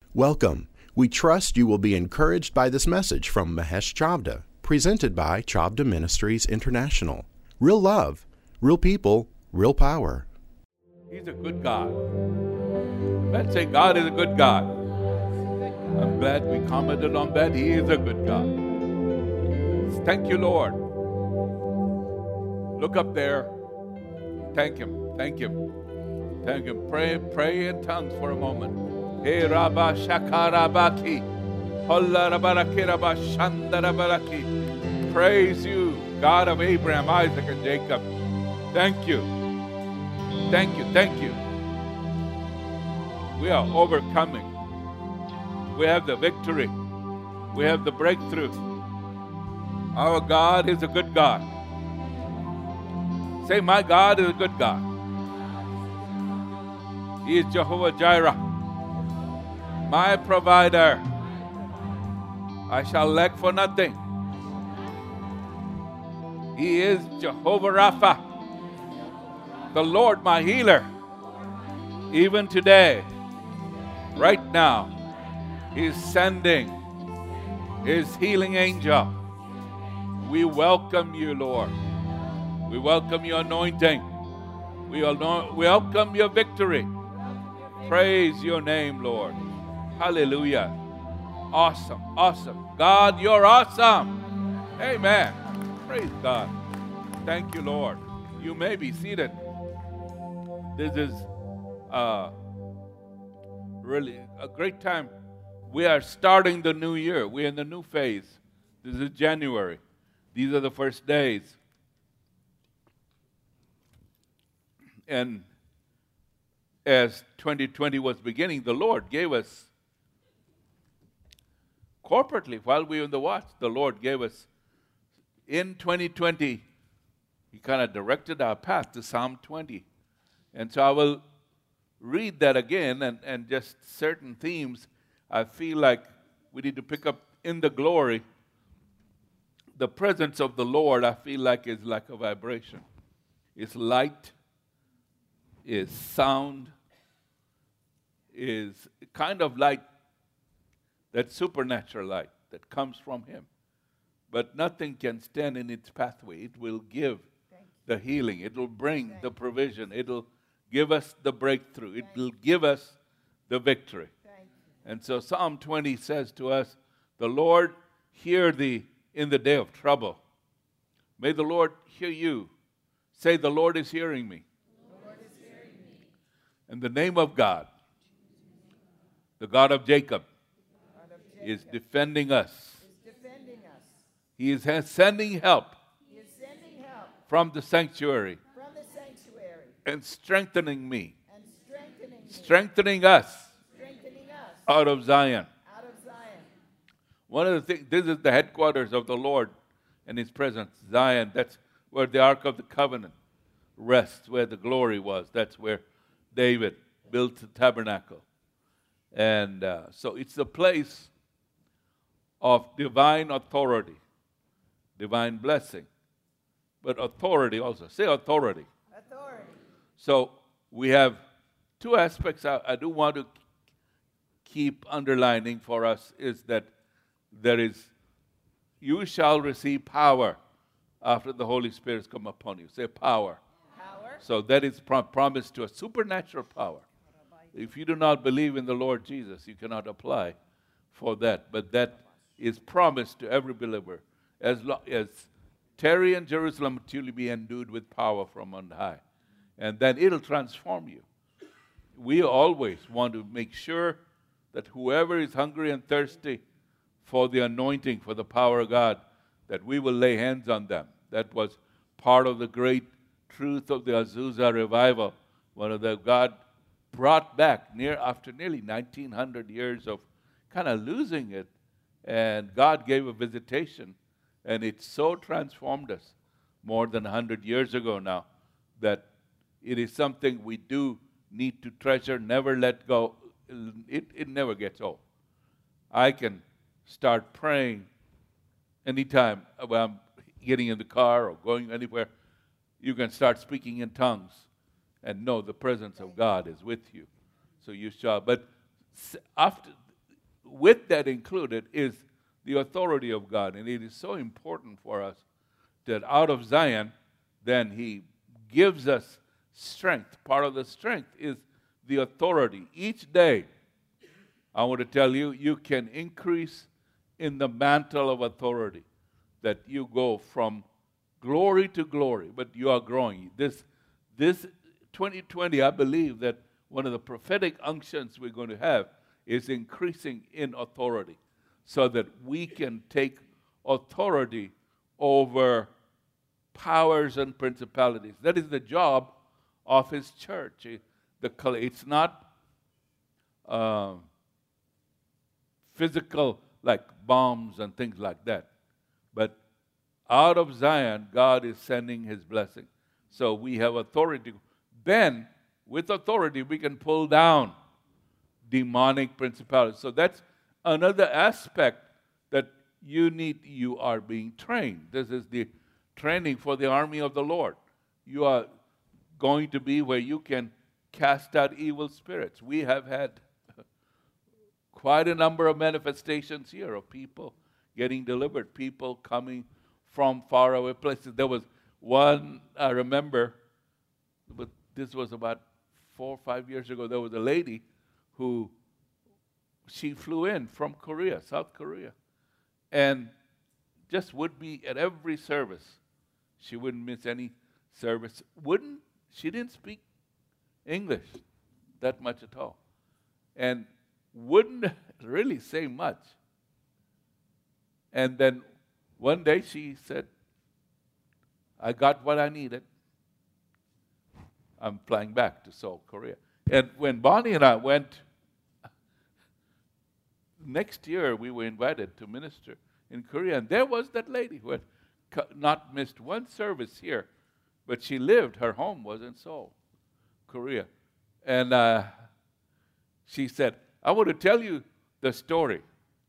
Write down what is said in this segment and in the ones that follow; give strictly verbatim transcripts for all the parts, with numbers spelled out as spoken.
Welcome. We trust you will be encouraged by this message from Mahesh Chavda, presented by Chavda Ministries International. Real love, real people, real power. He's a good God. Let's say God is a good God. I'm glad we commented on that. He is a good God. Thank you, Lord. Look up there. Thank Him. Thank Him. Thank Him. Pray, pray in tongues for a moment. Hey Rabba Shakarabaki. Holla Rabaraki Rabba Shandarabaraki. Praise you, God of Abraham, Isaac, and Jacob. Thank you. Thank you. Thank you. We are overcoming. We have the victory. We have the breakthrough. Our God is a good God. Say, my God is a good God. He is Jehovah Jireh, my provider. I shall lack for nothing. He is Jehovah Rapha, the Lord my healer. Even today, right now, He's sending His healing angel. We welcome you, Lord. We welcome your anointing. We anoint, welcome your victory. Praise your name, Lord. Hallelujah. Awesome, awesome. God, you're awesome. Amen. Praise God. Thank you, Lord. You may be seated. This is uh, really a great time. We are starting the new year. We're in the new phase. This is January. These are the first days. And as twenty twenty was beginning, the Lord gave us, corporately, while we were in the watch, the Lord gave us, in twenty twenty, He kind of directed our path to Psalm twenty. And so I will read that again, and, and just certain themes I feel like we need to pick up in the glory. The presence of the Lord, I feel like, is like a vibration. It's light, is sound, is kind of like that supernatural light that comes from Him. But nothing can stand in its pathway. It will give the healing. It will bring the provision. It will give us the breakthrough. It will give us the victory. And so Psalm twenty says to us, the Lord hear thee in the day of trouble. May the Lord hear you. Say, the Lord is hearing me. The Lord is hearing me. In the name of God, the God of Jacob, God of Jacob is defending us. Is defending us. He is sending help, he is sending help from the sanctuary, from the sanctuary and strengthening me, and strengthening me, strengthening us, strengthening us out of Zion. out of Zion. One of the things, this is the headquarters of the Lord and His presence, Zion. That's where the Ark of the Covenant rests, where the glory was. That's where David built the tabernacle. And uh, so it's a place of divine authority, divine blessing, but authority also. Say authority. Authority. So we have two aspects I, I do want to keep underlining for us is that there is, you shall receive power after the Holy Spirit has come upon you. Say power. Power. So that is prom- promised to a supernatural power. If you do not believe in the Lord Jesus, you cannot apply for that. But that is promised to every believer. As long as tarry in Jerusalem until you be endued with power from on high. And then it'll transform you. We always want to make sure that whoever is hungry and thirsty for the anointing, for the power of God, that we will lay hands on them. That was part of the great truth of the Azusa revival. One of the God brought back near after nearly nineteen hundred years of kind of losing it. And God gave a visitation, and it so transformed us more than one hundred years ago now that it is something we do need to treasure, never let go. It, it never gets old. I can start praying anytime when I'm getting in the car or going anywhere. You can start speaking in tongues and know the presence of God is with you. So you shall. But after with that included is the authority of God. And it is so important for us that out of Zion, then he gives us strength. Part of the strength is the authority. Each day, I want to tell you, you can increase in the mantle of authority, that you go from glory to glory, but you are growing. This, this twenty twenty, I believe that one of the prophetic unctions we're going to have is increasing in authority, so that we can take authority over powers and principalities. That is the job of his church. The, it's not uh, physical, like bombs and things like that. But out of Zion, God is sending his blessing. So we have authority. Then, with authority, we can pull down demonic principalities. So that's another aspect that you need. You are being trained. This is the training for the army of the Lord. You are going to be where you can cast out evil spirits. We have had quite a number of manifestations here of people getting delivered, people coming from faraway places. There was one, I remember, but this was about four or five years ago, there was a lady who, she flew in from Korea, South Korea, and just would be at every service. She wouldn't miss any service. Wouldn't, she didn't speak English that much at all. And wouldn't really say much. And then one day she said, I got what I needed. I'm flying back to Seoul, Korea. And when Bonnie and I went, next year we were invited to minister in Korea, and there was that lady who had not missed one service here, but she lived, her home was in Seoul, Korea. And uh, she said, I want to tell you the story.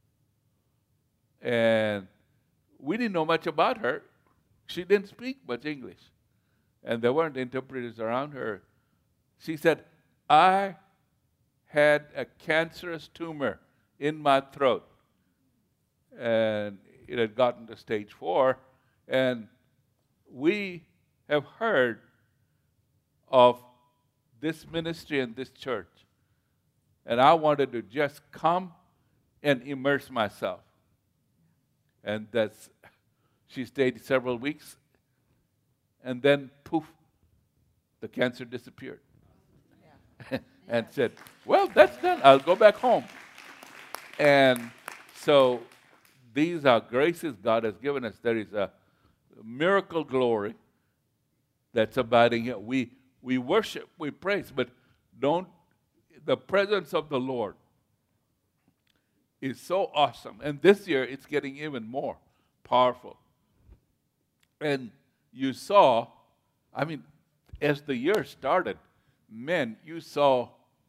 And we didn't know much about her. She didn't speak much English. And there weren't interpreters around her. She said, I had a cancerous tumor in my throat. And it had gotten to stage four. And we have heard of this ministry and this church. And I wanted to just come and immerse myself. And that's, she stayed several weeks. And then, poof, the cancer disappeared. Yeah. And yeah. said, well, that's done. I'll go back home. And so these are graces God has given us. There is a miracle glory that's abiding here. We, we worship, we praise, but don't, the presence of the Lord is so awesome. And this year, it's getting even more powerful. And you saw, I mean, as the year started, man, you saw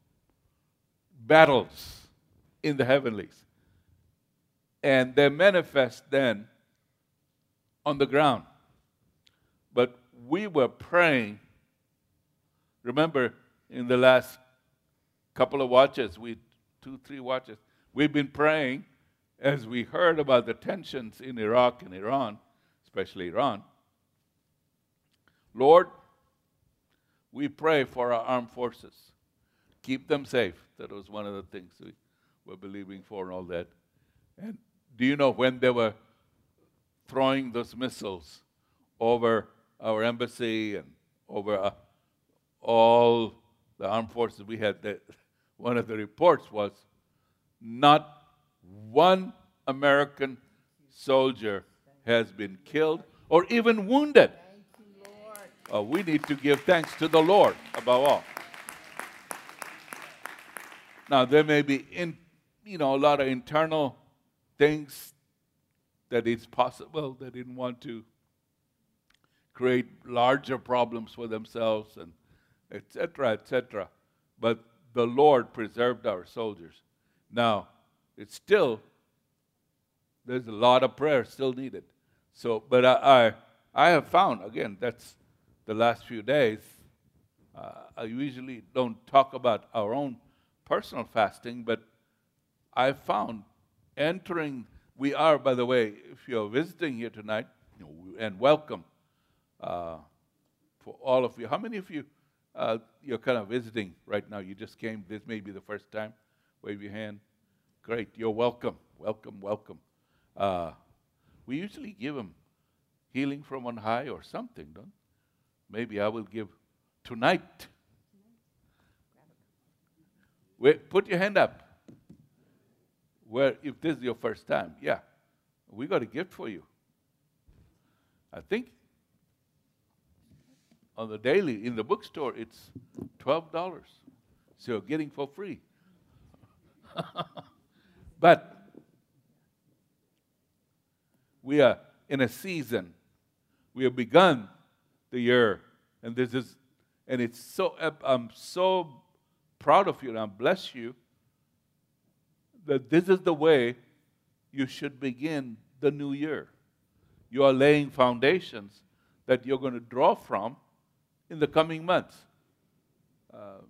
battles in the heavenlies. And they manifest then on the ground. But we were praying. Remember, in the last couple of watches, we two, three watches, we've been praying as we heard about the tensions in Iraq and Iran, especially Iran. Lord, we pray for our armed forces. Keep them safe. That was one of the things we were believing for and all that. And do you know when they were throwing those missiles over our embassy and over uh, all the armed forces we had, that one of the reports was not one American soldier has been killed or even wounded. Uh, we need to give thanks to the Lord above all. Now, there may be in, you know, a lot of internal things that it's possible they didn't want to create larger problems for themselves, and et cetera, et cetera. But the Lord preserved our soldiers. Now, it's still, there's a lot of prayer still needed. So, but I, I, I have found, again, that's the last few days, uh, I usually don't talk about our own personal fasting, but I found entering, we are, by the way, if you're visiting here tonight, you know, and welcome uh, for all of you. How many of you, uh, you're kind of visiting right now? You just came, this may be the first time. Wave your hand. Great, you're welcome, welcome, welcome. Uh, we usually give them healing from on high or something, don't we? Maybe I will give tonight. Wait, put your hand up. Where, if this is your first time, yeah, we got a gift for you. I think on the daily, in the bookstore, it's twelve dollars. So you're getting for free. But we are in a season. We have begun the year, and this is, and it's so, I'm so proud of you, and I bless you that this is the way you should begin the new year. You are laying foundations that you're going to draw from in the coming months. Um,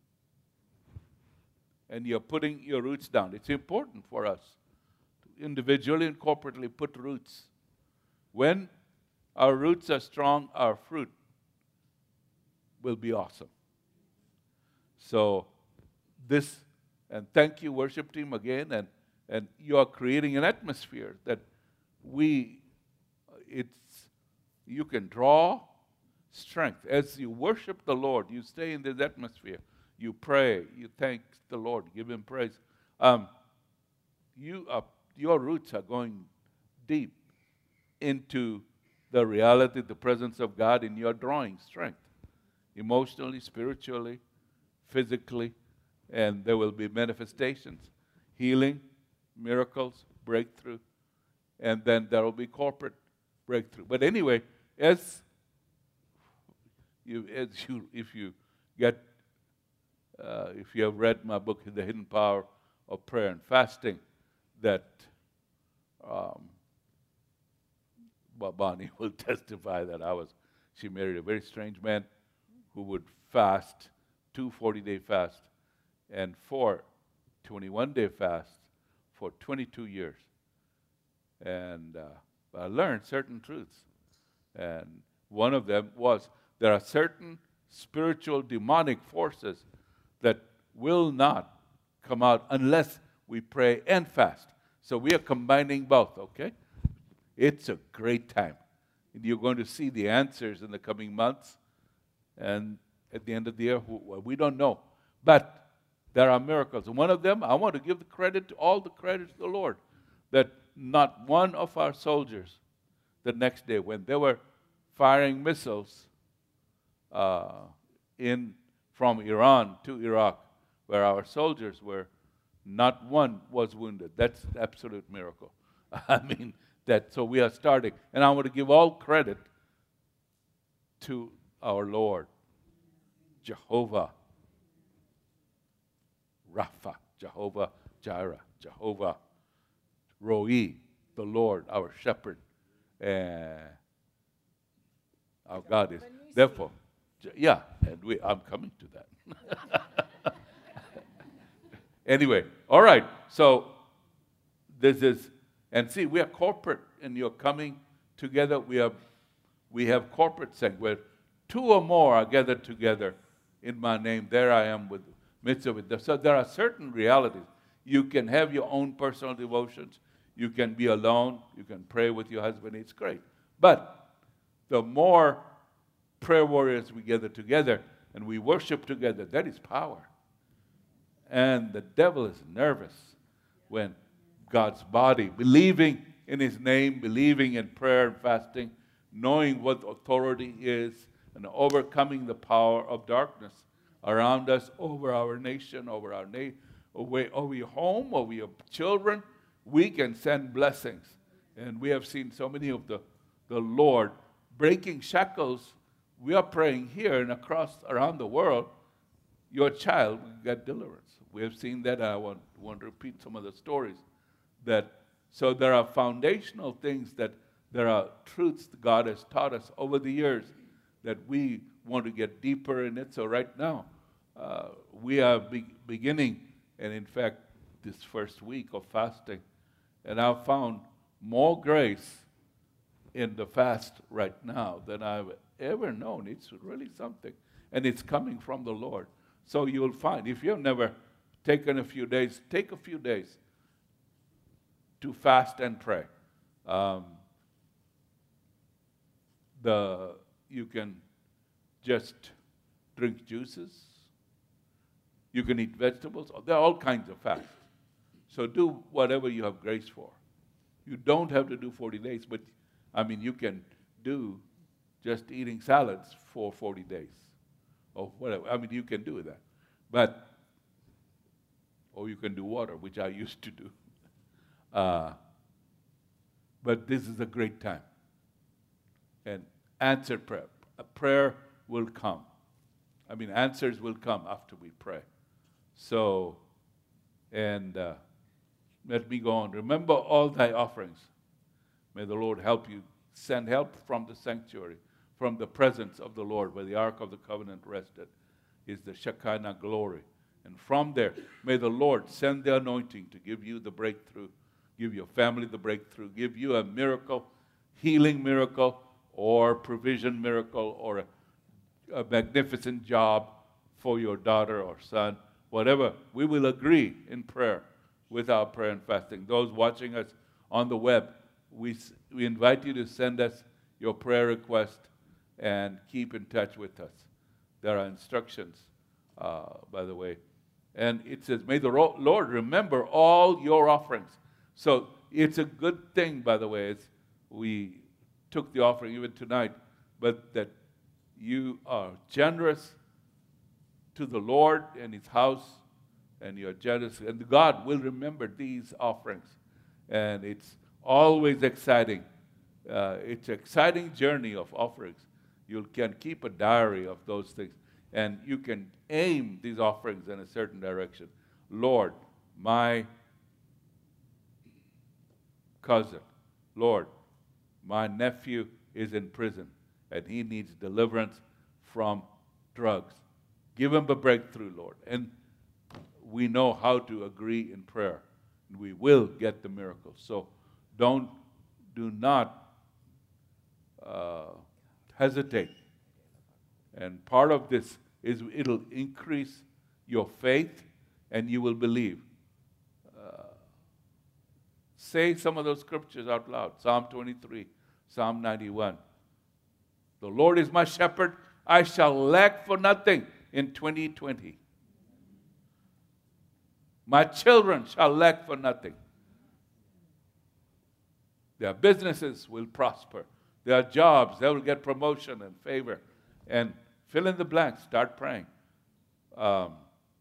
and you're putting your roots down. It's important for us to individually and corporately put roots. When our roots are strong, our fruit will be awesome. So this, and thank you, worship team, again, and, and you are creating an atmosphere that we, it's, you can draw strength. As you worship the Lord, you stay in this atmosphere. You pray, you thank the Lord, give Him praise. Um, you are, your roots are going deep into the reality, the presence of God, and you're drawing strength, emotionally, spiritually, physically, and there will be manifestations, healing, miracles, breakthrough, and then there will be corporate breakthrough. But anyway, as you, as you, if you get, uh, if you have read my book, The Hidden Power of Prayer and Fasting, that um, Bonnie will testify that I was, she married a very strange man who would fast, two forty-day fasts, and four twenty-one-day fasts for twenty-two years. And uh, I learned certain truths. And one of them was there are certain spiritual demonic forces that will not come out unless we pray and fast. So we are combining both, okay? It's a great time. And you're going to see the answers in the coming months. And at the end of the year, we don't know. But there are miracles. And one of them, I want to give the credit to all the credit to the Lord, that not one of our soldiers the next day, when they were firing missiles uh, in from Iran to Iraq, where our soldiers were, not one was wounded. That's an absolute miracle. I mean, that, so we are starting. And I want to give all credit to our Lord, Jehovah Rapha, Jehovah Jireh, Jehovah Roi, the Lord, our shepherd. Uh, our God is. Therefore, yeah, and we, I'm coming to that. Anyway, all right, so this is, and see, we are corporate, and you're coming together. We have, we have corporate saying, where two or more are gathered together in my name, there I am with midst of it. So there are certain realities. You can have your own personal devotions. You can be alone. You can pray with your husband. It's great. But the more prayer warriors we gather together and we worship together, that is power. And the devil is nervous when God's body, believing in His name, believing in prayer and fasting, knowing what authority is, and overcoming the power of darkness around us, over our nation, over our na- over, over your home, over your children, we can send blessings. And we have seen so many of the, the Lord breaking shackles. We are praying here and across around the world, your child will get deliverance. We have seen that. I want, want to repeat some of the stories. That, so there are foundational things, that there are truths that God has taught us over the years that we want to get deeper in it. So right now, uh, we are be- beginning, and in fact, this first week of fasting, And I've found more grace in the fast right now than I've ever known. It's really something. And it's coming from the Lord. So you'll find, if you've never taken a few days, take a few days to fast and pray. Um, the you can just drink juices. You can eat vegetables. There are all kinds of fasts. So do whatever you have grace for. You don't have to do forty days, but I mean, you can do just eating salads for forty days or whatever. I mean, you can do that. But, or you can do water, which I used to do. Uh, but this is a great time. And answered prayer. A prayer will come. I mean, answers will come after we pray. So, and uh, let me go on. Remember all thy offerings. May the Lord help you. Send help from the sanctuary, from the presence of the Lord, where the Ark of the Covenant rested, is the Shekinah glory. And from there, may the Lord send the anointing to give you the breakthrough, give your family the breakthrough, give you a miracle, healing miracle, or provision miracle, or a, a magnificent job for your daughter or son, whatever. We will agree in prayer with our prayer and fasting. Those watching us on the web, we, we invite you to send us your prayer request and keep in touch with us. There are instructions, uh, by the way. And it says, may the Lord remember all your offerings. So it's a good thing, by the way, as we took the offering even tonight, but that you are generous to the Lord and His house, and you're generous, and God will remember these offerings. And it's always exciting. Uh, it's an exciting journey of offerings. You can keep a diary of those things, and you can aim these offerings in a certain direction. Lord, my cousin, Lord, my nephew is in prison, and he needs deliverance from drugs. Give him a breakthrough, Lord. And we know how to agree in prayer. We will get the miracle. So don't, do not uh, hesitate. And part of this is it'll increase your faith, and you will believe. Uh, say some of those scriptures out loud. Psalm twenty-three, Psalm ninety-one. The Lord is my shepherd, I shall lack for nothing in twenty twenty. My children shall lack for nothing. Their businesses will prosper. Their jobs, they will get promotion and favor. And fill in the blanks. Start praying. Um,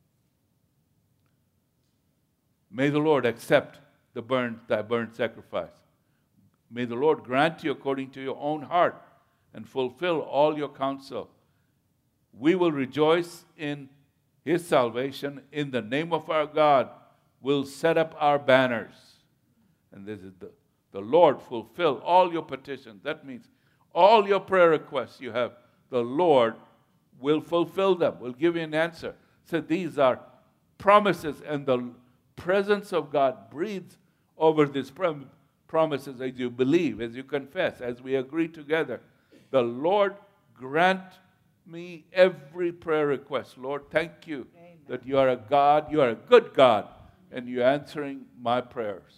may the Lord accept the burnt, thy burnt sacrifice. May the Lord grant you according to your own heart and fulfill all your counsel. We will rejoice in His salvation. In the name of our God, we'll set up our banners. And this is the, the Lord fulfill all your petitions. That means all your prayer requests you have, the Lord will fulfill them, will give you an answer. So these are promises, and the presence of God breathes over these prom- promises as you believe, as you confess, as we agree together. The Lord grant me every prayer request. Lord, thank you Amen. That you are a God, you are a good God, and you're answering my prayers.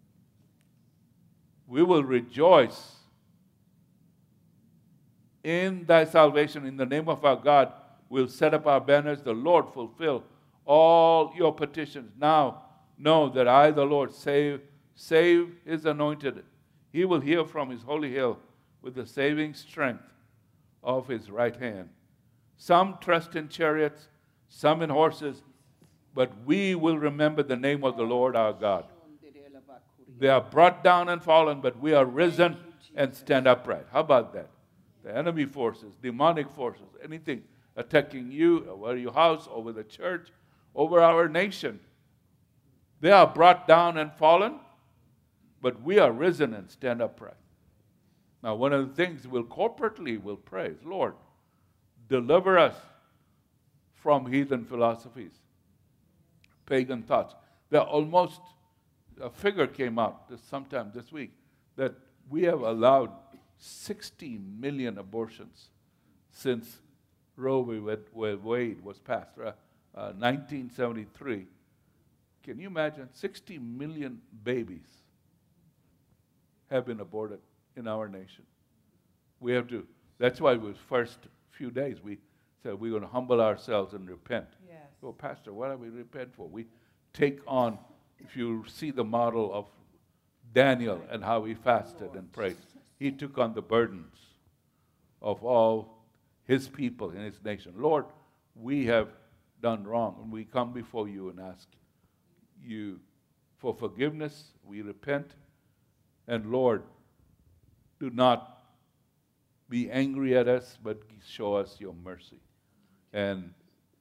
We will rejoice in thy salvation. In the name of our God, we'll set up our banners. The Lord fulfill all your petitions. Now know that I, the Lord, save, save his anointed. He will hear from his holy hill with the saving strength of his right hand. Some trust in chariots, some in horses, but we will remember the name of the Lord our God. They are brought down and fallen, but we are risen and stand upright. How about that? The enemy forces, demonic forces, anything attacking you, over your house, over the church, over our nation, they are brought down and fallen, but we are risen and stand upright. Now, one of the things we'll corporately will pray is, Lord, deliver us from heathen philosophies, pagan thoughts. They're almost a figure came out this, sometime this week that we have allowed sixty million abortions since Roe v. Wade was passed, uh, uh, nineteen seventy-three. Can you imagine? sixty million babies have been aborted in our nation. We have to, that's why the first few days we said we're going to humble ourselves and repent. Yes. Well, Pastor, what do we repent for? We take on, if you see the model of Daniel and how he fasted and prayed, he took on the burdens of all his people in his nation. Lord, we have done wrong, and we come before you and ask you for forgiveness. We repent, and Lord, do not be angry at us, but show us your mercy. And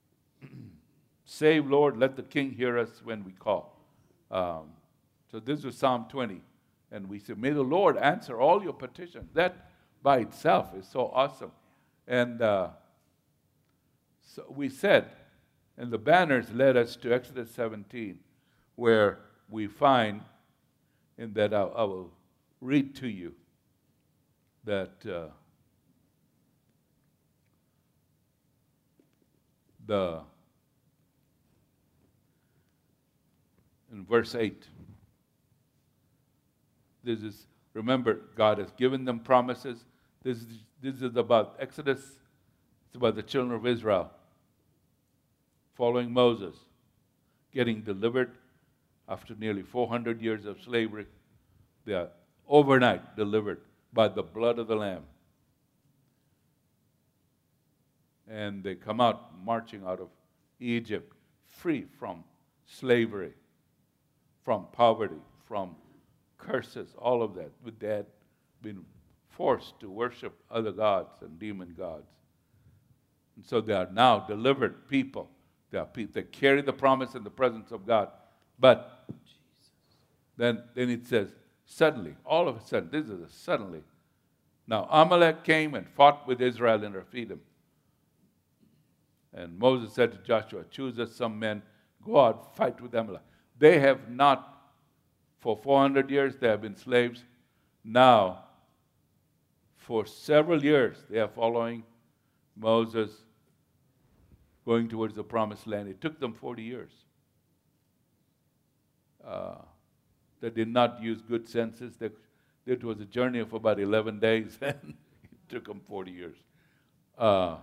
save, Lord, let the King hear us when we call. Um, so this is Psalm twenty. And we say, may the Lord answer all your petitions. That by itself is so awesome. And uh, so we said, and the banners led us to Exodus seventeen, where we find, in that I, I will read to you, that uh, the, in verse eight, this is, remember, God has given them promises. This is, this is about Exodus. It's about the children of Israel following Moses, getting delivered after nearly four hundred years of slavery. They are overnight delivered by the blood of the Lamb. And they come out marching out of Egypt free from slavery, from poverty, from curses, all of that. They had been forced to worship other gods and demon gods. And so they are now delivered people. They, are people, they carry the promise in the presence of God. But then, then it says, suddenly, all of a sudden, this is a suddenly. Now Amalek came and fought with Israel in Rephidim. And Moses said to Joshua, choose us some men, go out, fight with Amalek. They have not, for four hundred years, they have been slaves. Now, for several years, they are following Moses, going towards the promised land. It took them forty years. Uh, they did not use good senses. They, it was a journey of about eleven days, and it took them forty years. Uh,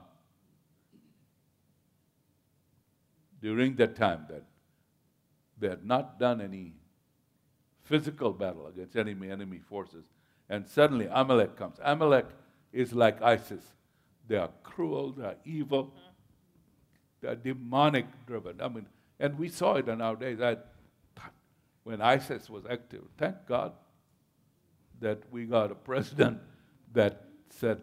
during that time, that they had not done any physical battle against enemy enemy forces, and suddenly Amalek comes. Amalek is like ISIS. They are cruel, they are evil, they are demonic driven. I mean, and we saw it in our days. I, when ISIS was active, thank God that we got a president that said,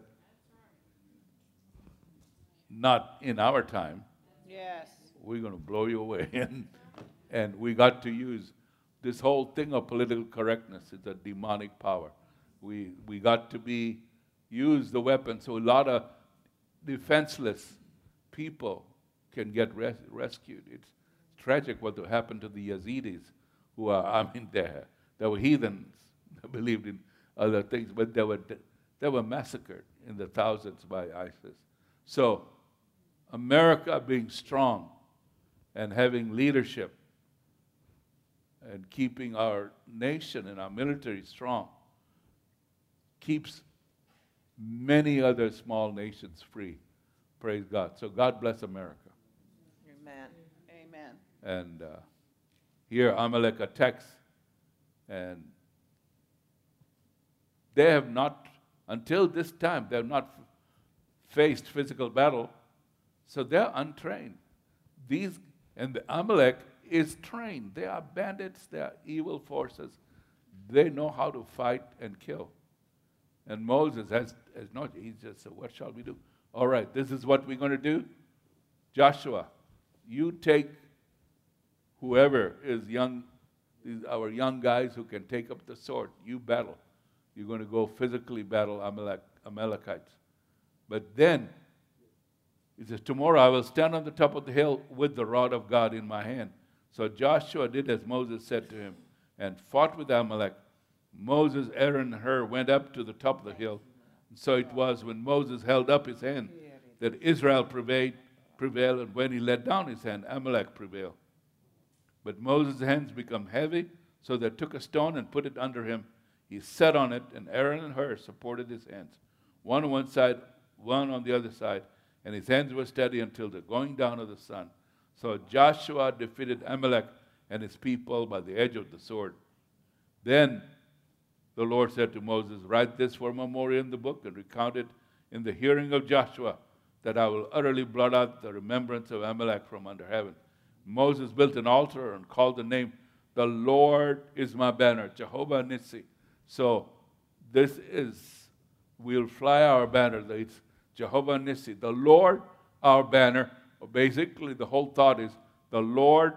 not in our time. Yes. We're going to blow you away. and, and we got to use this whole thing of political correctness. It's a demonic power. We, we got to be, use the weapon so a lot of defenseless people can get res- rescued. It's tragic what happened to the Yazidis, who are, I mean, they, they were heathens. They believed in other things, but they were, they were massacred in the thousands by ISIS. So America being strong and having leadership and keeping our nation and our military strong keeps many other small nations free. Praise God. So God bless America. Amen. Amen. And uh, here Amalek attacks, and they have not, until this time, they have not f- faced physical battle, so they're untrained. These, and the Amalek is trained. They are bandits, they are evil forces. They know how to fight and kill. And Moses has, has not, he just said, what shall we do? All right, this is what we're going to do. Joshua, you take whoever is young, these our young guys who can take up the sword. You battle. You're going to go physically battle Amalek, Amalekites. But then, he says, tomorrow I will stand on the top of the hill with the rod of God in my hand. So Joshua did as Moses said to him, and fought with Amalek. Moses, Aaron, and Hur went up to the top of the hill. And so it was when Moses held up his hand that Israel prevailed, prevailed, and when he let down his hand, Amalek prevailed. But Moses' hands became heavy, so they took a stone and put it under him. He sat on it, and Aaron and Hur supported his hands, one on one side, one on the other side, and his hands were steady until the going down of the sun. So Joshua defeated Amalek and his people by the edge of the sword. Then the Lord said to Moses, write this for a memorial in the book and recount it in the hearing of Joshua, that I will utterly blot out the remembrance of Amalek from under heaven. Moses built an altar and called the name, the Lord is my banner, Jehovah Nissi. So this is, we'll fly our banner. It's Jehovah Nissi, the Lord, our banner. Basically, the whole thought is the Lord,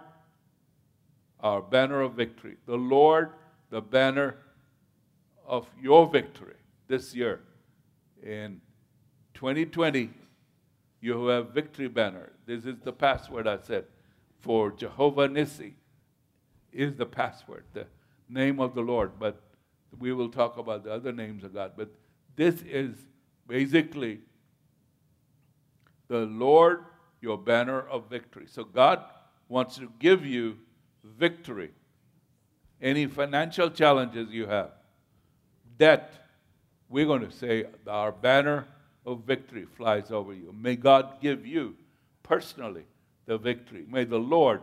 our banner of victory. The Lord, the banner of your victory this year. In twenty twenty, you have victory banner. This is the password I said. For Jehovah Nissi is the password, the name of the Lord. But we will talk about the other names of God. But this is basically the Lord, your banner of victory. So God wants to give you victory. Any financial challenges you have, debt, we're going to say our banner of victory flies over you. May God give you personally the victory. May the Lord,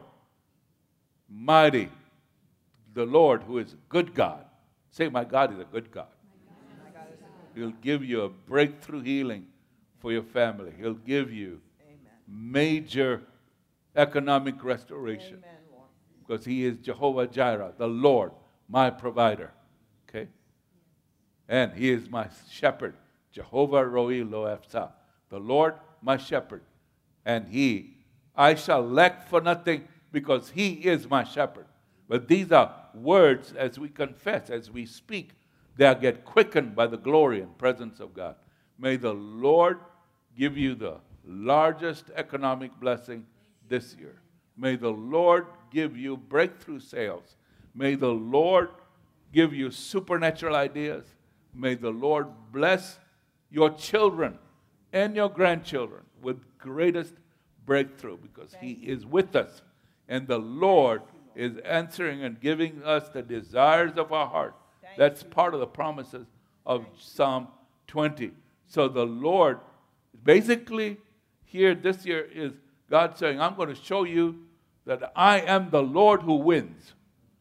mighty, the Lord who is a good God, say, my God is a good God. He'll give you a breakthrough healing for your family. He'll give you Amen. Major economic restoration. Amen, Lord. Because he is Jehovah Jireh, the Lord, my provider. Okay? And he is my shepherd, Jehovah Roi Lo Ephsah, the Lord, my shepherd. And he, I shall lack for nothing because he is my shepherd. But these are words as we confess, as we speak, they get quickened by the glory and presence of God. May the Lord give you the largest economic blessing this year. May the Lord give you breakthrough sales. May the Lord give you supernatural ideas. May the Lord bless your children and your grandchildren with greatest breakthrough, because he is with us. And the Lord is answering and giving us the desires of our heart. That's part of the promises of Psalm twenty. So the Lord, basically here this year is God saying, I'm going to show you that I am the Lord who wins.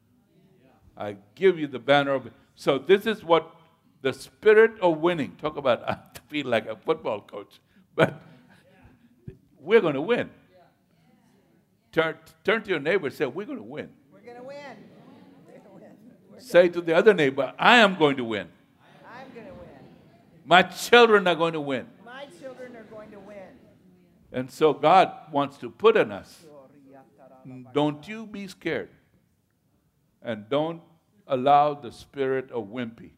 I give you the banner of it. So this is what the spirit of winning. Talk about, I feel like a football coach. But we're going to win. Turn, turn to your neighbor and say, we're going to win. We're going to win. We're going to win. We're Say to the other neighbor, I am going to win. I'm going to win. My children are going to win. My children are going to win. And so God wants to put in us, don't you be scared. And don't allow the spirit of wimpy.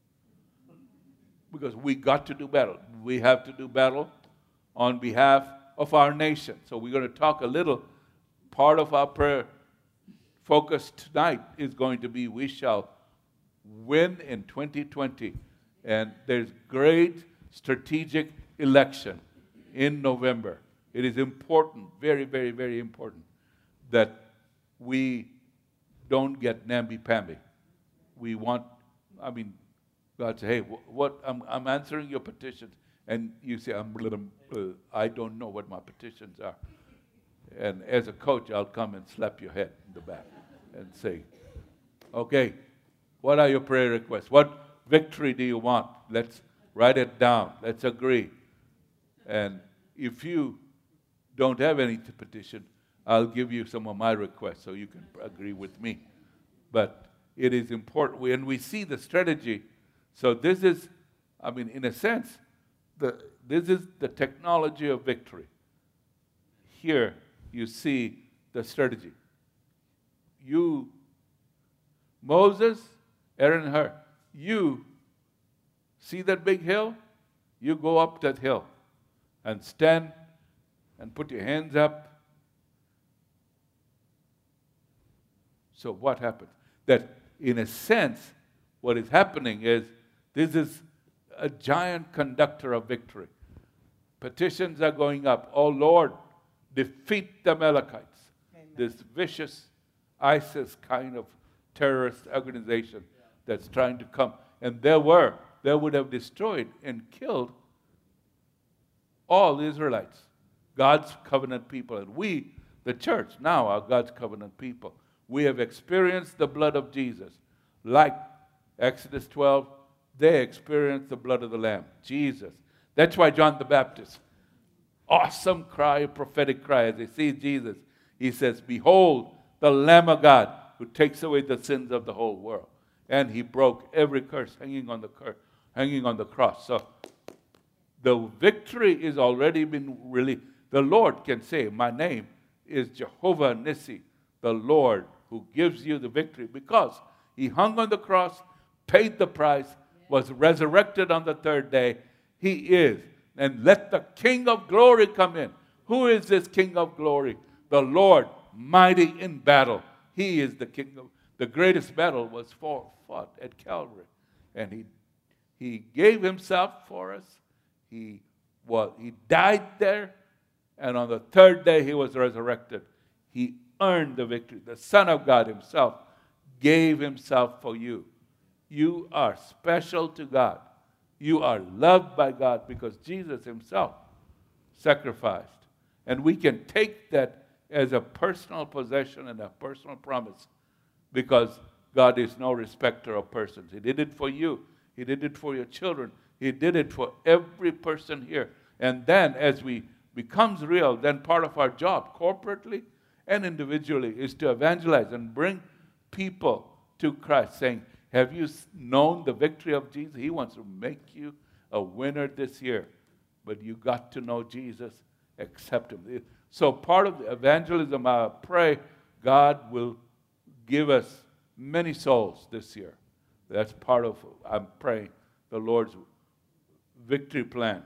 Because we got to do battle. We have to do battle on behalf of our nation. So we're going to talk a little. Part of our prayer focus tonight is going to be we shall win in twenty twenty. And there's great strategic election in November. It is important, very, very, very important, that we don't get namby-pamby. We want, I mean, God say, hey, what, I'm, I'm answering your petitions. And you say, I'm, uh, I don't know what my petitions are. And as a coach, I'll come and slap your head in the back and say, okay, what are your prayer requests? What victory do you want? Let's write it down. Let's agree. And if you don't have any to petition, I'll give you some of my requests so you can agree with me. But it is important. When we see the strategy, so this is, I mean, in a sense, the, this is the technology of victory. Here you see the strategy. You, Moses, Aaron and Hur, you see that big hill? You go up that hill and stand and put your hands up. So what happens? That in a sense, what is happening is this is a giant conductor of victory. Petitions are going up. Oh Lord, defeat the Amalekites. Amen. This vicious ISIS kind of terrorist organization that's trying to come. And there were, they would have destroyed and killed all the Israelites, God's covenant people. And we, the church, now are God's covenant people. We have experienced the blood of Jesus. Like Exodus twelve, they experienced the blood of the Lamb, Jesus. That's why John the Baptist, awesome cry, prophetic cry, as they see Jesus, he says, behold, the Lamb of God who takes away the sins of the whole world. And he broke every curse hanging on the curse, hanging on the cross. So the victory is already been really, the Lord can say, my name is Jehovah Nissi, the Lord who gives you the victory, because he hung on the cross, paid the price, was resurrected on the third day. He is. And let the King of glory come in. Who is this King of glory? The Lord, mighty in battle. He is the King of, the greatest battle was for, fought at Calvary. And he, he gave himself for us. He, was, he died there. And on the third day he was resurrected. He earned the victory. The Son of God himself gave himself for you. You are special to God. You are loved by God because Jesus himself sacrificed. And we can take that as a personal possession and a personal promise because God is no respecter of persons. He did it for you. He did it for your children. He did it for every person here. And then as we becomes real, then part of our job, corporately and individually, is to evangelize and bring people to Christ, saying, have you known the victory of Jesus? He wants to make you a winner this year. But you got to know Jesus, accept him. So part of the evangelism, I pray God will give us many souls this year. That's part of, I'm praying, the Lord's victory plan.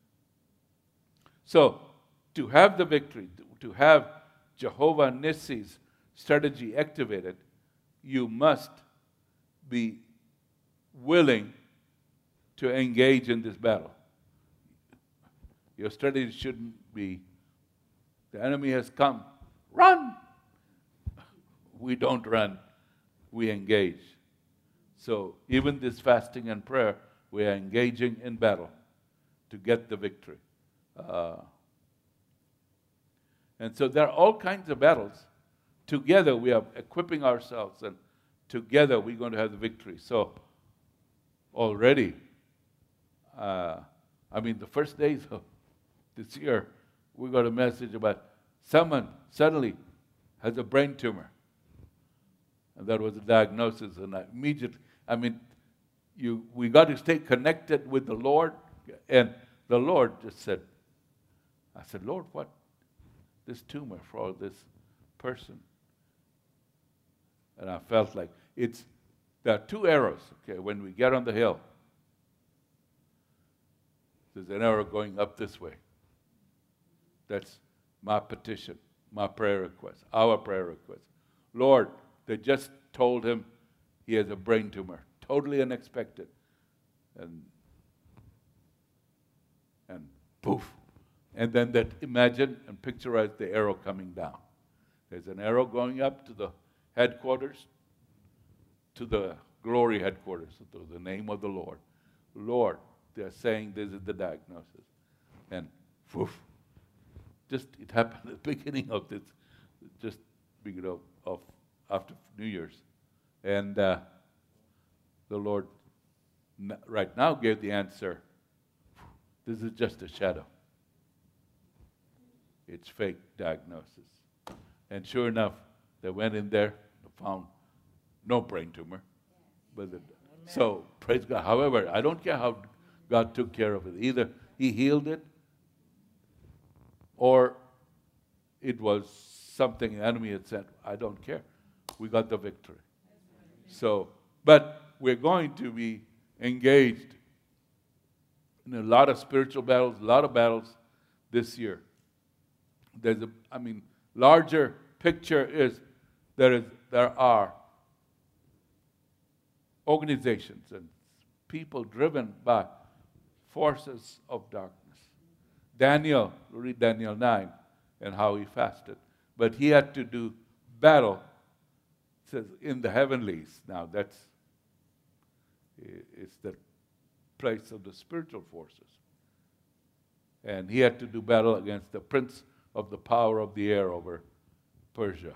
So to have the victory, to have Jehovah Nissi's strategy activated, you must be willing to engage in this battle. Your strategy shouldn't be, the enemy has come, run. We don't run, we engage. So even this fasting and prayer, we are engaging in battle to get the victory. Uh, and so there are all kinds of battles. Together we are equipping ourselves, and together we're going to have the victory. So already, uh, I mean, the first days of this year, we got a message about someone suddenly has a brain tumor. And that was a diagnosis. And I immediately, I mean, you, we got to stay connected with the Lord. And the Lord just said, I said, Lord, what? This tumor for this person. And I felt like it's, there are two arrows, okay, when we get on the hill. There's an arrow going up this way. That's my petition, my prayer request, our prayer request. Lord, they just told him he has a brain tumor, totally unexpected. And, and poof. And then that, imagine and picturize the arrow coming down. There's an arrow going up to the headquarters, to the glory headquarters, to the name of the Lord. Lord, they're saying this is the diagnosis. And poof. Just, it happened at the beginning of this, just beginning of, of after New Year's. And uh, the Lord n- right now gave the answer, this is just a shadow. It's fake diagnosis. And sure enough, they went in there, found no brain tumor. But the, so, praise God. However, I don't care how God took care of it. Either he healed it, or it was something the enemy had said. I don't care. We got the victory. So, but we're going to be engaged in a lot of spiritual battles, a lot of battles this year. There's a, I mean, larger picture is there is there are organizations and people driven by forces of darkness. Daniel, read Daniel nine and how he fasted. But he had to do battle, it says, in the heavenlies. Now that's, it's the place of the spiritual forces. And he had to do battle against the prince of the power of the air over Persia.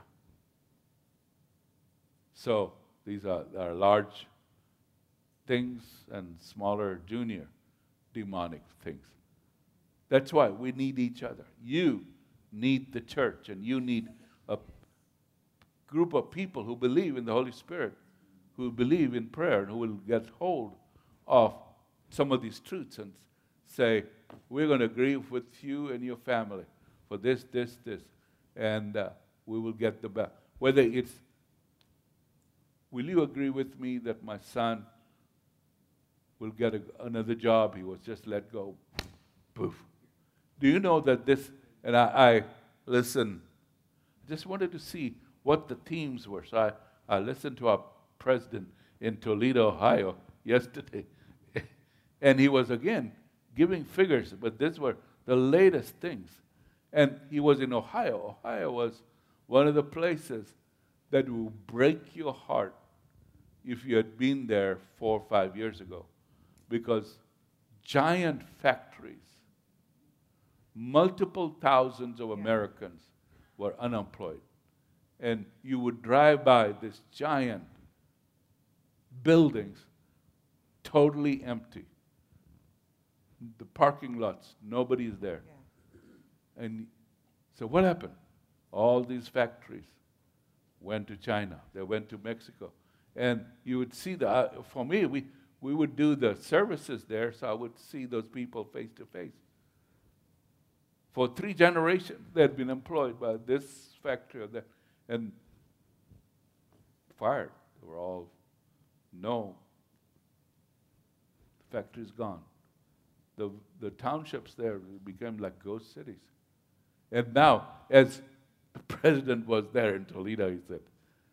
So these are, are large things and smaller junior demonic things. That's why we need each other. You need the church, and you need a group of people who believe in the Holy Spirit, who believe in prayer, and who will get hold of some of these truths and say, we're going to agree with you and your family for this, this, this, and uh, we will get the best. Whether it's, will you agree with me that my son will get a, another job? He was just let go. Poof. Do you know that this, and I, I listen, just wanted to see what the themes were. So I, I listened to our president in Toledo, Ohio yesterday. And he was, again, giving figures, but these were the latest things. And he was in Ohio. Ohio was one of the places that will break your heart if you had been there four or five years ago. Because giant factories, multiple thousands of Americans were unemployed. And you would drive by these giant buildings, totally empty. The parking lots, nobody's there. Yeah. And so what happened? All these factories went to China. They went to Mexico. And you would see the, uh, for me, we, we would do the services there, so I would see those people face to face. For three generations, they had been employed by this factory or that, and fired. They were all, no, the factory's gone. The, the townships there became like ghost cities. And now, as the president was there in Toledo, he said,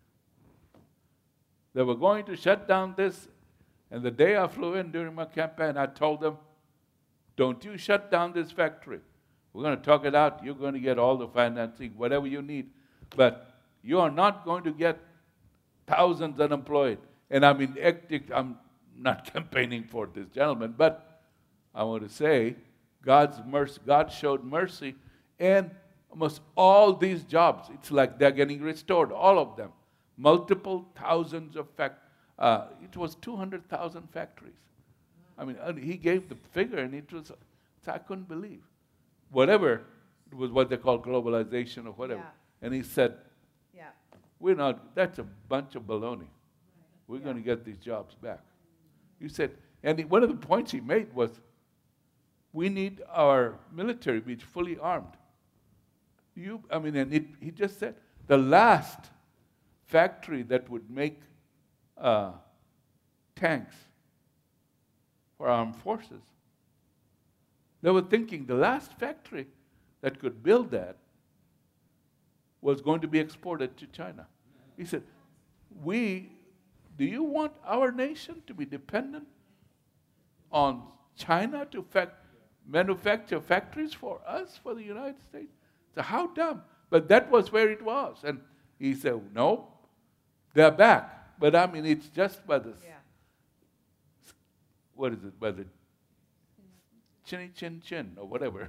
they were going to shut down this, and the day I flew in during my campaign, I told them, don't you shut down this factory. We're going to talk it out. You're going to get all the financing, whatever you need. But you are not going to get thousands unemployed. And I mean, I'm not campaigning for this gentleman, but I want to say, God's mercy, God showed mercy, and almost all these jobs, it's like they're getting restored, all of them. Multiple thousands of fact, uh, it was two hundred thousand factories. I mean, he gave the figure, and it was, I couldn't believe. Whatever, it was what they call globalization or whatever. Yeah. And he said, yeah. we're not, that's a bunch of baloney. We're yeah. going to get these jobs back. You said, and he, one of the points he made was, we need our military to be fully armed. You, I mean, and it, he just said, the last factory that would make uh, tanks for armed forces, they were thinking the last factory that could build that was going to be exported to China. He said, we, do you want our nation to be dependent on China to fact, manufacture factories for us, for the United States? So how dumb. But that was where it was. And he said, no, they're back. But I mean, it's just by the, yeah. what is it, by the chinny chin chin or whatever.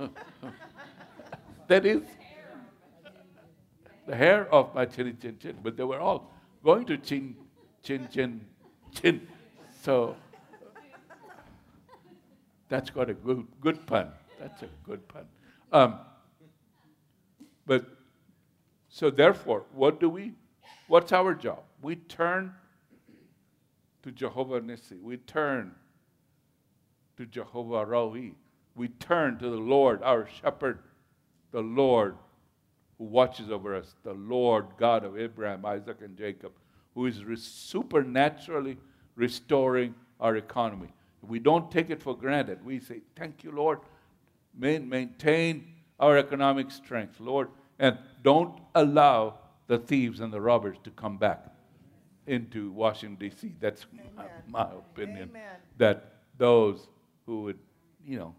That is the hair of my chinny chin chin. But they were all going to chin, chin, chin, chin. So that's got a good, good pun. That's a good pun. Um, but so therefore, what do we? What's our job? We turn to Jehovah Nissi. We turn to Jehovah Roi. We turn to the Lord, our shepherd, the Lord who watches over us, the Lord God of Abraham, Isaac, and Jacob, who is re- supernaturally restoring our economy. We don't take it for granted. We say, thank you, Lord. Main, maintain our economic strength, Lord, and don't allow the thieves and the robbers to come back. into Washington, D C. That's my, Amen. my opinion. Amen. That those who would, you know,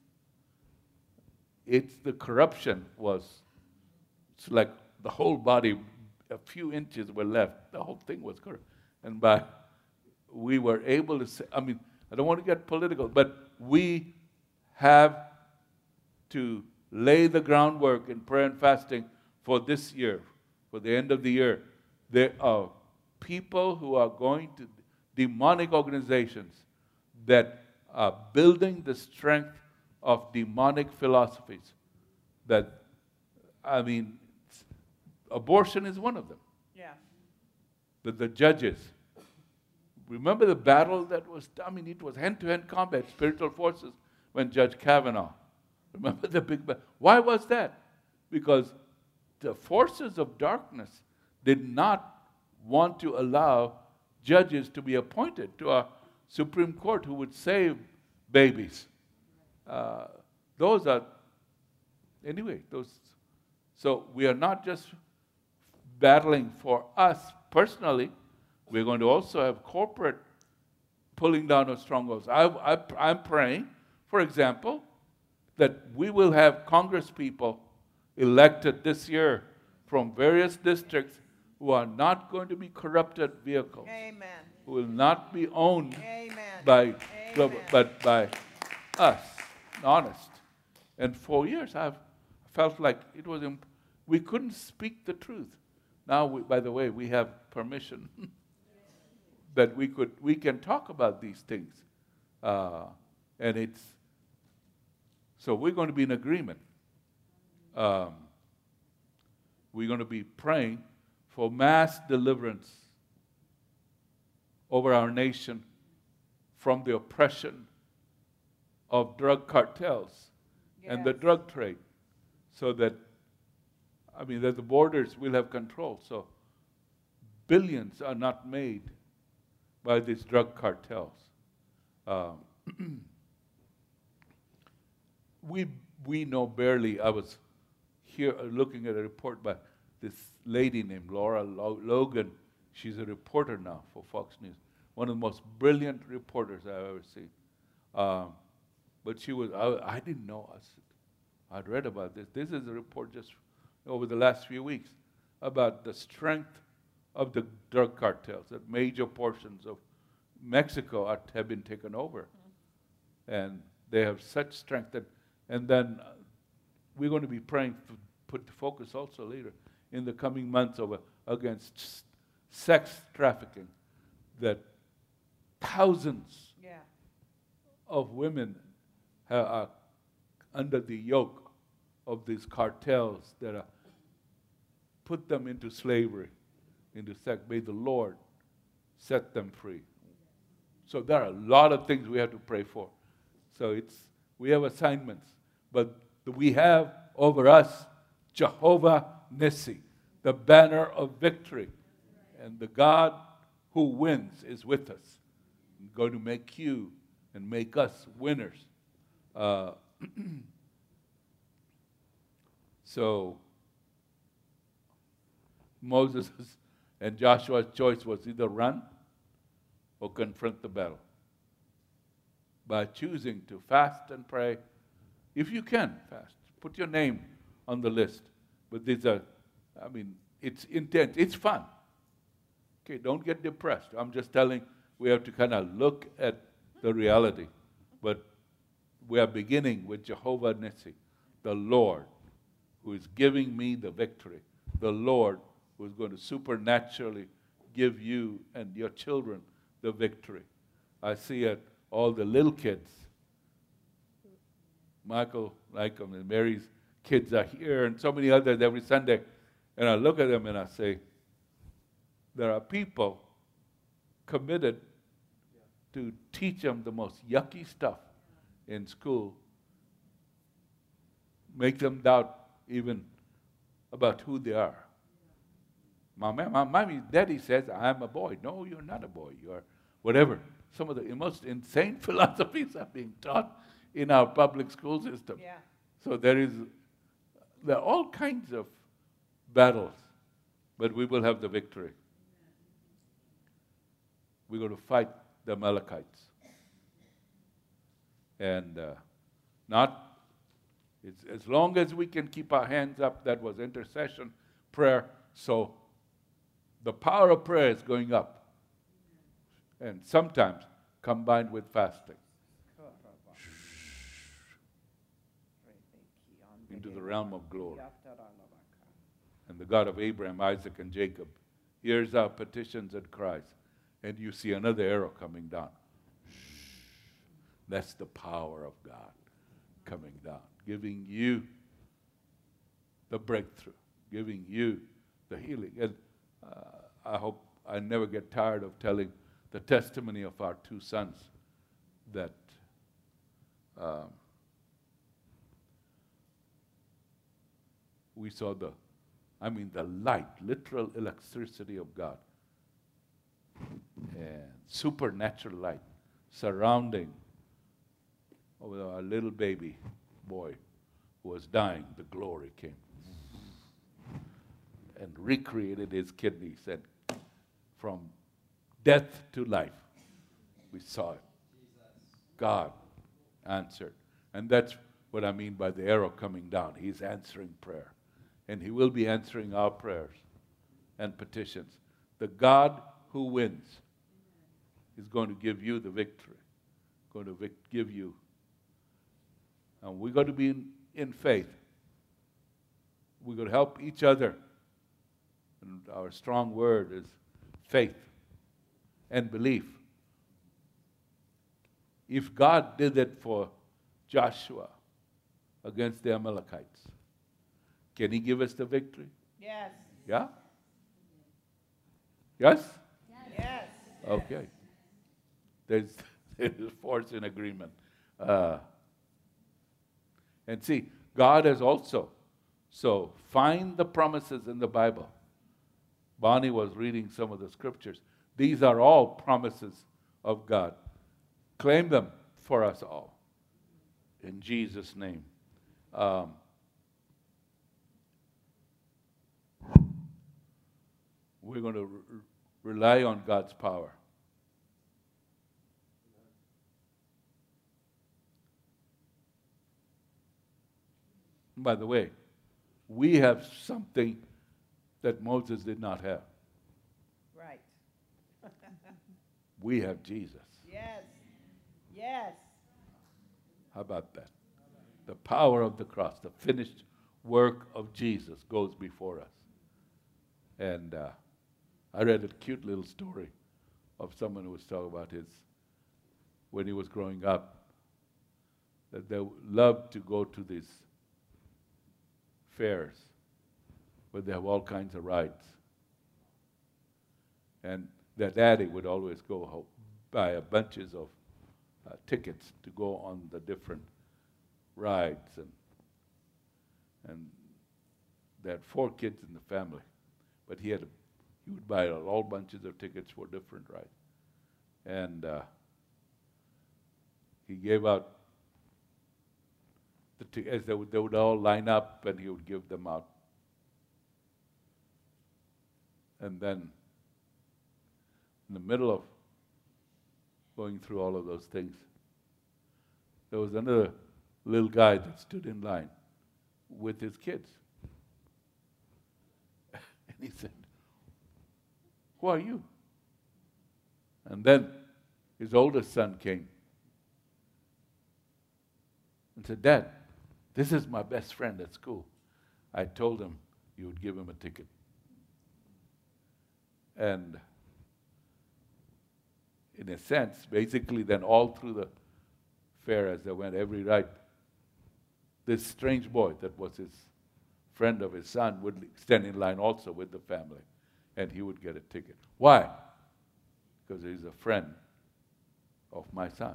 it's the corruption was, it's like the whole body, a few inches were left. The whole thing was corrupt. And by, we were able to say, I mean, I don't want to get political, but we have to lay the groundwork in prayer and fasting for this year, for the end of the year. There are people who are going to, demonic organizations that are building the strength of demonic philosophies. That, I mean, abortion is one of them. Yeah. The, the judges. Remember the battle that was, I mean, it was hand-to-hand combat, spiritual forces, when Judge Kavanaugh. Remember the big battle? Why was that? Because the forces of darkness did not want to allow judges to be appointed to a Supreme Court who would save babies. Uh, those are, anyway, those. So we are not just battling for us personally. We're going to also have corporate pulling down of strongholds. I, I, I'm praying, for example, that we will have Congress people elected this year from various districts who are not going to be corrupted vehicles. Amen. Who will not be owned Amen. by Amen. global, but by us, honest. And for years I've felt like it was imp- we couldn't speak the truth. Now, we, by the way, we have permission that we could we can talk about these things, uh, and it's so we're going to be in agreement. Um, we're going to be praying for mass deliverance over our nation from the oppression of drug cartels and the Yes. drug trade, so that, I mean, that the borders will have control. So billions are not made by these drug cartels. Um, we we know barely. I was here uh, looking at a report by this lady named Laura Lo- Logan. She's a reporter now for Fox News. One of the most brilliant reporters I've ever seen. Um, but she was, I, I didn't know. I said, I'd read about this. This is a report just over the last few weeks about the strength of the drug cartels, that major portions of Mexico are, have been taken over. Mm-hmm. And they have such strength that, and then uh, we're going to be praying, to put the focus also later in the coming months over against s- sex trafficking, that thousands Yeah. of women ha- are under the yoke of these cartels that are put them into slavery, into sex. May the Lord set them free. So there are a lot of things we have to pray for. So it's we have assignments, but we have over us Jehovah Nissi, the banner of victory, and the God who wins is with us. He's going to make you and make us winners. Uh, so Moses and Joshua's choice was either run or confront the battle. By choosing to fast and pray, if you can fast, put your name on the list. But these are, I mean, it's intense, it's fun. Okay, don't get depressed. I'm just telling, we have to kind of look at the reality. But we are beginning with Jehovah Nissi, the Lord, who is giving me the victory. The Lord who is going to supernaturally give you and your children the victory. I see it, all the little kids. Michael, like and Mary's kids are here, and so many others every Sunday. And I look at them and I say, there are people committed to teach them the most yucky stuff in school, make them doubt even about who they are. My, my mommy, daddy says, I'm a boy. No, you're not a boy. You are whatever. Some of the most insane philosophies are being taught in our public school system. Yeah. So there is, there are all kinds of battles, but we will have the victory. we're going to fight the Amalekites. And uh, not, it's, as long as we can keep our hands up, that was intercession, prayer. So the power of prayer is going up. And sometimes combined with fasting. Into the realm of glory. And the God of Abraham, Isaac, and Jacob hears our petitions and cries. And you see another arrow coming down. That's the power of God coming down, giving you the breakthrough, giving you the healing. And uh, I hope I never get tired of telling the testimony of our two sons that um, we saw the, I mean the light, literal electricity of God, and supernatural light surrounding our little baby boy who was dying. The glory came and recreated his kidneys, and from death to life, we saw it. God answered. And that's what I mean by the arrow coming down. He's answering prayer. And He will be answering our prayers and petitions. The God who wins is going to give you the victory, going to vic- give you. And we're going to be in, in faith. We're going to help each other. And our strong word is faith and belief. If God did it for Joshua against the Amalekites, can He give us the victory? Yes. Yeah? Yes? Yes. Okay. There's, there's force in agreement. Uh, and see, God has also, so find the promises in the Bible. Bonnie was reading some of the scriptures. These are all promises of God. Claim them for us all. In Jesus' name. Um, we're going to re- rely on God's power. By the way, we have something that Moses did not have. Right. We have Jesus. Yes. Yes. How about that? The power of the cross, the finished work of Jesus goes before us. And uh, I read a cute little story of someone who was talking about his, when he was growing up, that they loved to go to these fairs where they have all kinds of rides. And their daddy would always go ho- buy a bunches of uh, tickets to go on the different rides. And, and they had four kids in the family. But he had a, he would buy all bunches of tickets for different rides. And uh, he gave out, the t- as they would, they would all line up, and he would give them out. And then, in the middle of going through all of those things, there was another little guy that stood in line with his kids. And he said, "Who are you?" And then his oldest son came and said, "Dad, this is my best friend at school. I told him you would give him a ticket." And in a sense, basically then all through the fair as they went, every ride, this strange boy that was his friend of his son would stand in line also with the family, and he would get a ticket. Why? Because he's a friend of my son.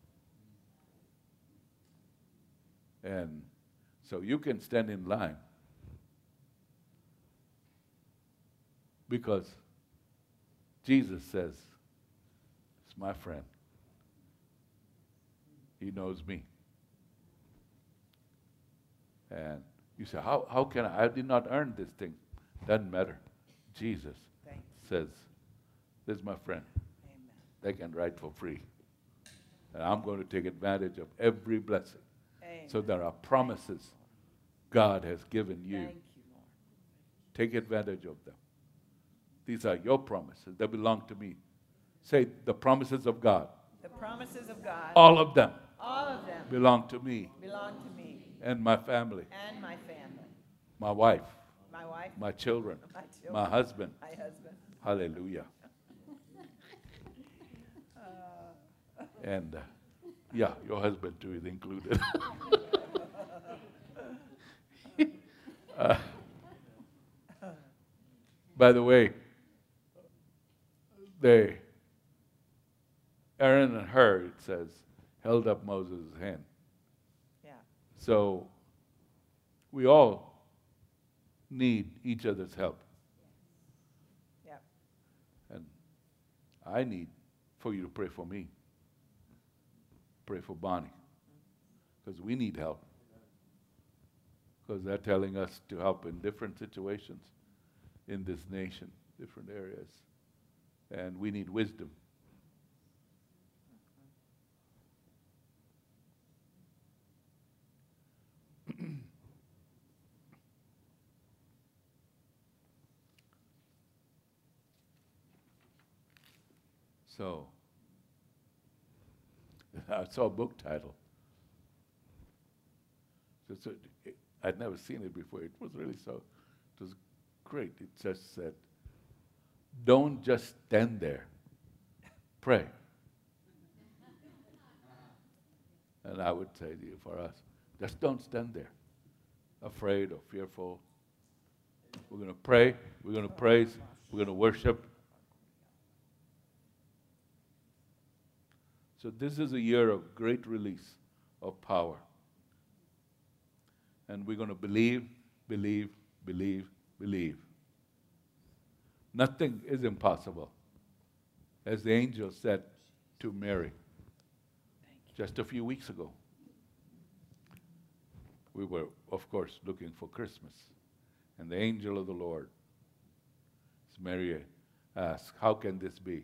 And so you can stand in line because Jesus says, "It's my friend. He knows me." And you say, how, how can I? I did not earn this thing. Doesn't matter. Jesus Thanks. says, "This is my friend. Amen. they can write for free. And I'm going to take advantage of every blessing. Amen. So there are promises God has given you. Thank you, Lord. Take advantage of them. These are your promises. They belong to me. Say, the promises of God. The promises of God, All of them all of them belong to me belong to me and my family, and my family, my wife, my wife, my children, my children, my husband. my husband. Hallelujah. And uh, yeah, your husband too is included. uh, by the way, they, Aaron and Hur, it says, held up Moses' hand. Yeah. So we all need each other's help. Yeah. And I need for you to pray for me. Pray for Bonnie. Because we need help. Because they're telling us to help in different situations in this nation, different areas. And we need wisdom. So, I saw a book title. So, so it, I'd never seen it before. It was really so, it was great. It just said, don't just stand there, pray. And I would say to you, for us, just don't stand there, afraid or fearful. We're going to pray, we're going to praise, we're going to worship. So this is a year of great release of power. And we're going to believe, believe, believe, believe. Nothing is impossible. As the angel said to Mary just a few weeks ago. We were, of course, looking for Christmas. And the angel of the Lord, as Mary asked, how can this be?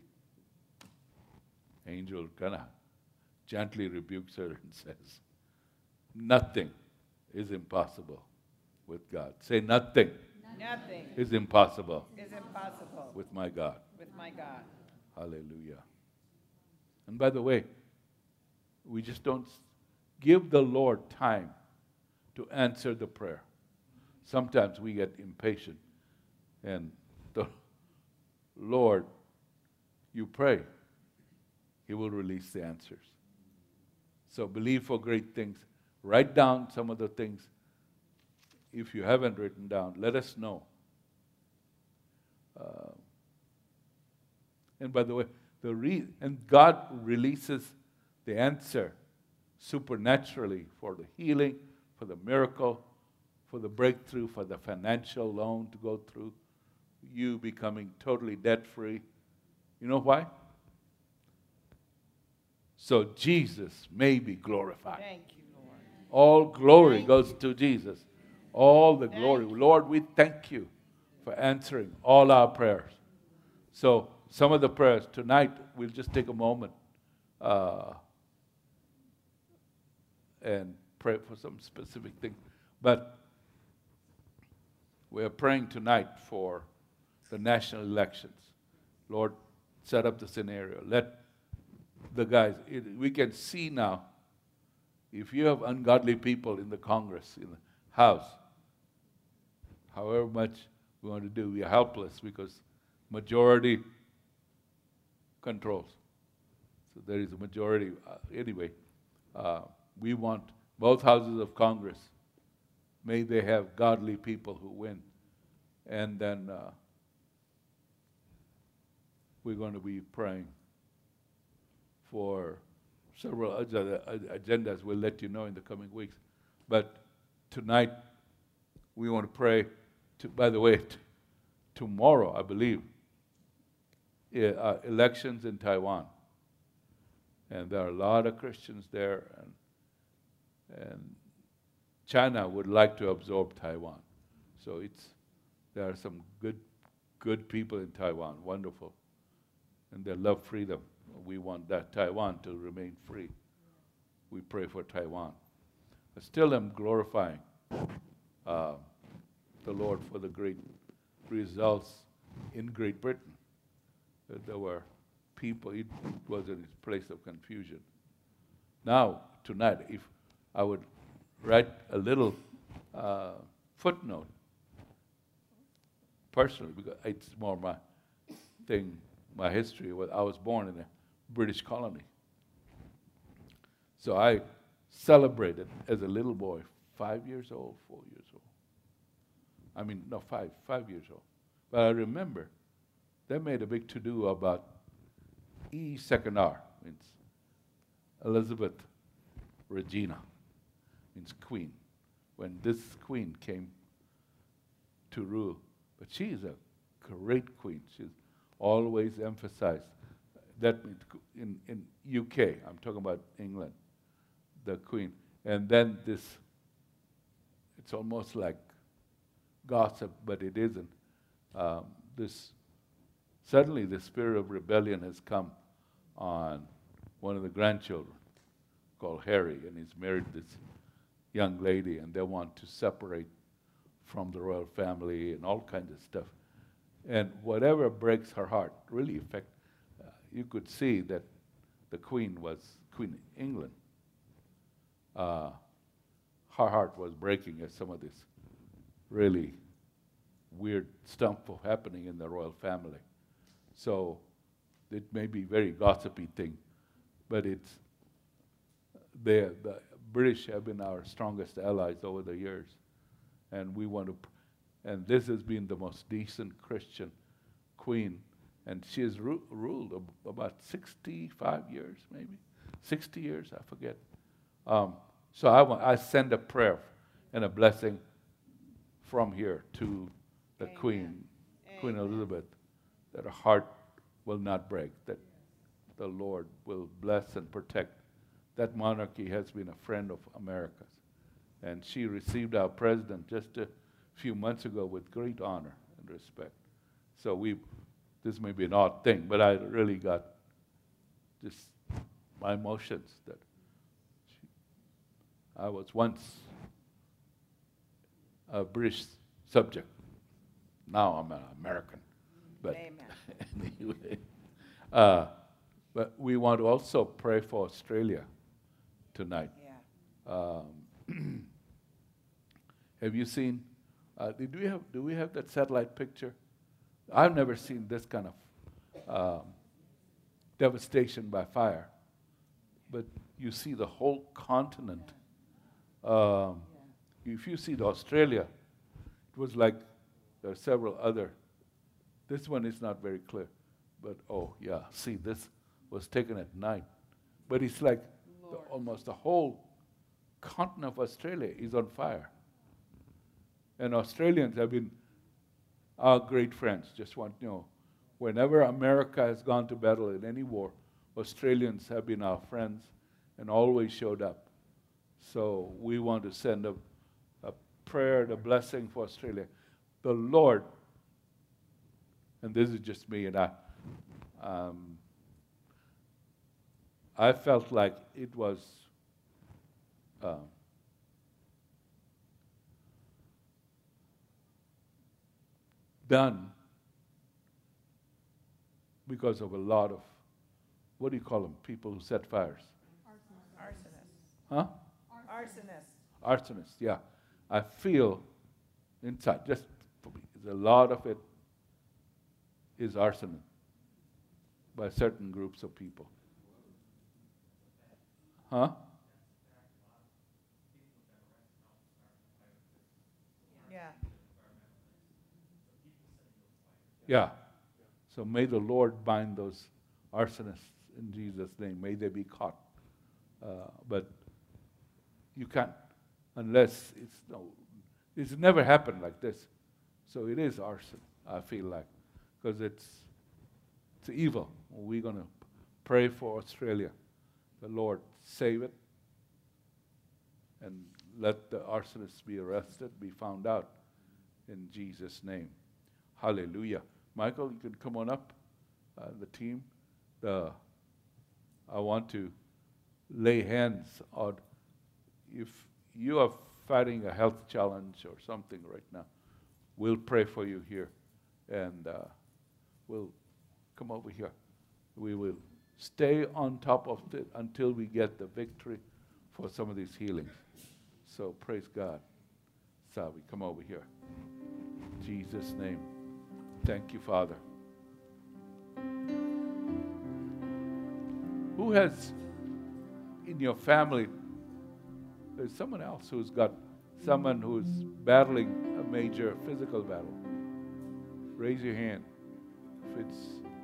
Angel kind of gently rebukes her and says, nothing is impossible with God. Say nothing. Nothing is impossible is impossible with my God. with my God. Hallelujah. And by the way, we just don't give the Lord time to answer the prayer. Sometimes we get impatient and the Lord, you pray, He will release the answers. So believe for great things. Write down some of the things. If you haven't written down, let us know. Uh, and by the way, the re- and God releases the answer supernaturally for the healing, for the miracle, for the breakthrough, for the financial loan to go through, you becoming totally debt-free. You know why? So Jesus may be glorified. Thank you, Lord. All glory Thank goes to Jesus. All the glory. Thank you. Lord, we thank you for answering all our prayers. So some of the prayers tonight, we'll just take a moment uh, and pray for some specific things. But we are praying tonight for the national elections. Lord, set up the scenario. Let the guys, it, we can see now, if you have ungodly people in the Congress, in the House, however much we want to do, we are helpless because majority controls. So there is a majority. Uh, anyway, uh, we want both houses of Congress, may they have godly people who win. And then uh, we're going to be praying for several other agendas. We'll let you know in the coming weeks. But tonight, we want to pray. To, by the way, t- tomorrow, I believe, yeah, uh, elections in Taiwan. And there are a lot of Christians there. And, and China would like to absorb Taiwan. So it's there are some good, good people in Taiwan. Wonderful. And they love freedom. we want that Taiwan to remain free. We pray for Taiwan. I still am glorifying uh, the Lord for the great results in Great Britain. Uh, there were people, it was a place of confusion. Now, tonight, if I would write a little uh, footnote, personally, because it's more my thing, my history. I was born in a British colony. So I celebrated as a little boy, five years old, four years old. I mean, no, five, five years old. But I remember they made a big to-do about E second R, means Elizabeth Regina, means queen, when this queen came to rule. But she is a great queen. She's always emphasized. That means in, in U K, I'm talking about England, the queen. And then this, it's almost like gossip, but it isn't. Um, this suddenly the spirit of rebellion has come on one of the grandchildren called Harry, and he's married this young lady, and they want to separate from the royal family and all kinds of stuff. And whatever breaks her heart really affect. Uh, you could see that the queen was Queen England. Uh, her heart was breaking as some of this really weird stuff was happening in the royal family. So it may be very gossipy thing, but it's the the British have been our strongest allies over the years, and we want to. And this has been the most decent Christian queen, and she has ru- ruled ab- about sixty-five years, maybe sixty years, I forget. Um, so I, want, I send a prayer and a blessing from here to the Amen. Queen, Queen Amen. Elizabeth, that her heart will not break, that the Lord will bless and protect. That monarchy has been a friend of America's, and she received our president just a few months ago with great honor and respect. So we, this may be an odd thing, but I really got just my emotions that she, I was once a British subject. Now I'm an American. But Amen. anyway, uh, but we want to also pray for Australia tonight. Yeah. Um, have you seen? Uh, did we have? Do we have that satellite picture? I've never seen this kind of um, devastation by fire. But you see the whole continent. Um, if you see the Australia, it was like there are several other. This one is not very clear, but oh yeah, see this was taken at night. But it's like the, almost the whole continent of Australia is on fire. And Australians have been our great friends. Just want you know, whenever America has gone to battle in any war, Australians have been our friends and always showed up. So we want to send a, a prayer, a blessing for Australia. The Lord, and this is just me, and I, um, I felt like it was uh, done because of a lot of, what do you call them, people who set fires? Arsonists. Huh? Arsonists. Arsonists, yeah. I feel inside, just for me, a lot of it is arson by certain groups of people. Huh? Yeah. Yeah. So may the Lord bind those arsonists in Jesus' name. May they be caught. Uh, but you can't, unless it's no, it's never happened like this. So it is arson, I feel like, because it's it's evil. We're going to pray for Australia. The Lord save it and let the arsonists be arrested, be found out in Jesus' name. Hallelujah. Michael, you can come on up, uh, the team. The I want to lay hands on, if you are fighting a health challenge or something right now, we'll pray for you here. And uh, we'll come over here. We will stay on top of it until we get the victory for some of these healings. So praise God. Savi, come over here. In Jesus' name. Thank you, Father. Who has in your family, there's someone else who's got someone who's battling a major physical battle? Raise your hand if it's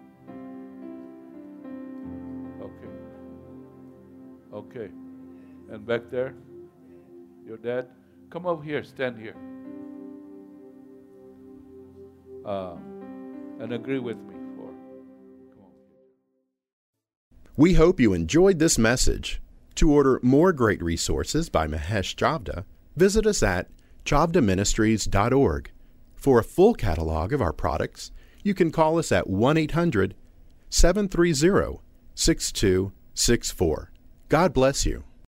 okay. Okay. And back there, your dad? Come over here, stand here. Uh, and agree with me for. Come over here. We hope you enjoyed this message. To order more great resources by Mahesh Chavda, visit us at chavda ministries dot org. For a full catalog of our products, you can call us at one eight hundred, seven three zero, six two six four. God bless you.